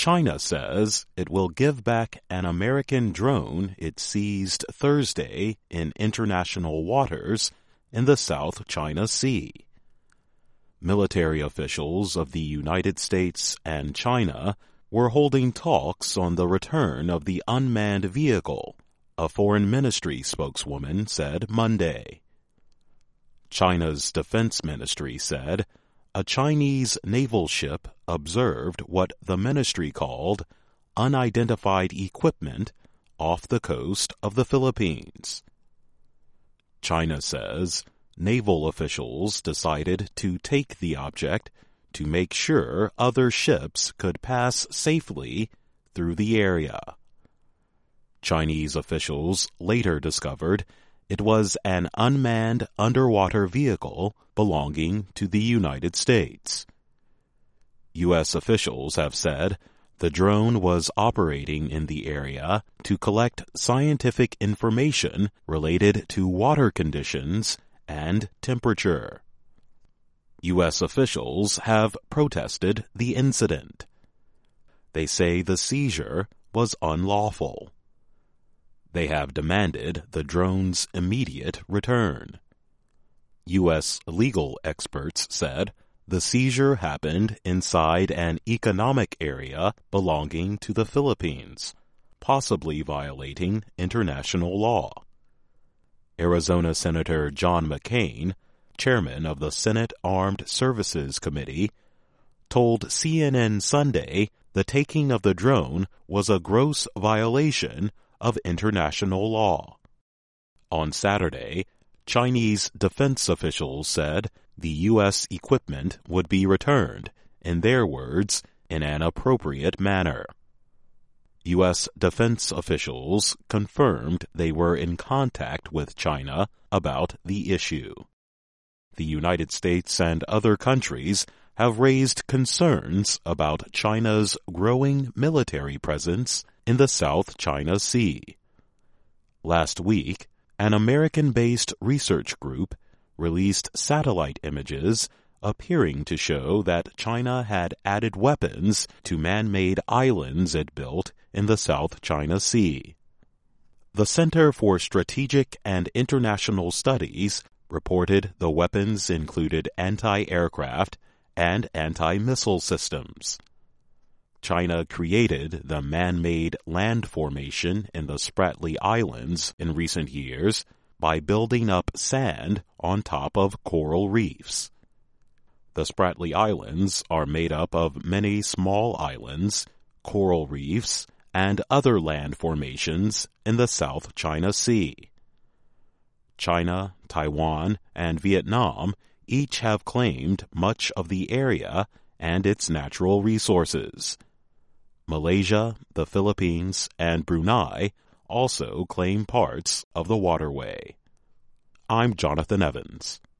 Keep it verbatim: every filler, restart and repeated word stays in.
China says it will give back an American drone it seized Thursday in international waters in the South China Sea. Military officials of the United States and China were holding talks on the return of the unmanned vehicle, a foreign ministry spokeswoman said Monday. China's defense ministry said a Chinese naval ship observed what the ministry called unidentified equipment off the coast of the Philippines. China says naval officials decided to take the object to make sure other ships could pass safely through the area. Chinese officials later discovered it was an unmanned underwater vehicle belonging to the United States. U S officials have said the drone was operating in the area to collect scientific information related to water conditions and temperature. U S officials have protested the incident. They say the seizure was unlawful. They have demanded the drone's immediate return. U S legal experts said the seizure happened inside an economic area belonging to the Philippines, possibly violating international law. Arizona Senator John McCain, chairman of the Senate Armed Services Committee, told C N N Sunday the taking of the drone was a gross violation of international law. On Saturday, Chinese defense officials said the U S equipment would be returned, in their words, in an appropriate manner. U S defense officials confirmed they were in contact with China about the issue. The United States and other countries have raised concerns about China's growing military presence in the South China Sea. Last week, an American-based research group released satellite images appearing to show that China had added weapons to man-made islands it built in the South China Sea. The Center for Strategic and International Studies reported the weapons included anti-aircraft and anti-missile systems. China created the man-made land formation in the Spratly Islands in recent years by building up sand on top of coral reefs. The Spratly Islands are made up of many small islands, coral reefs, and other land formations in the South China Sea. China, Taiwan, and Vietnam each have claimed much of the area and its natural resources. Malaysia, the Philippines, and Brunei also claim parts of the waterway. I'm Jonathan Evans.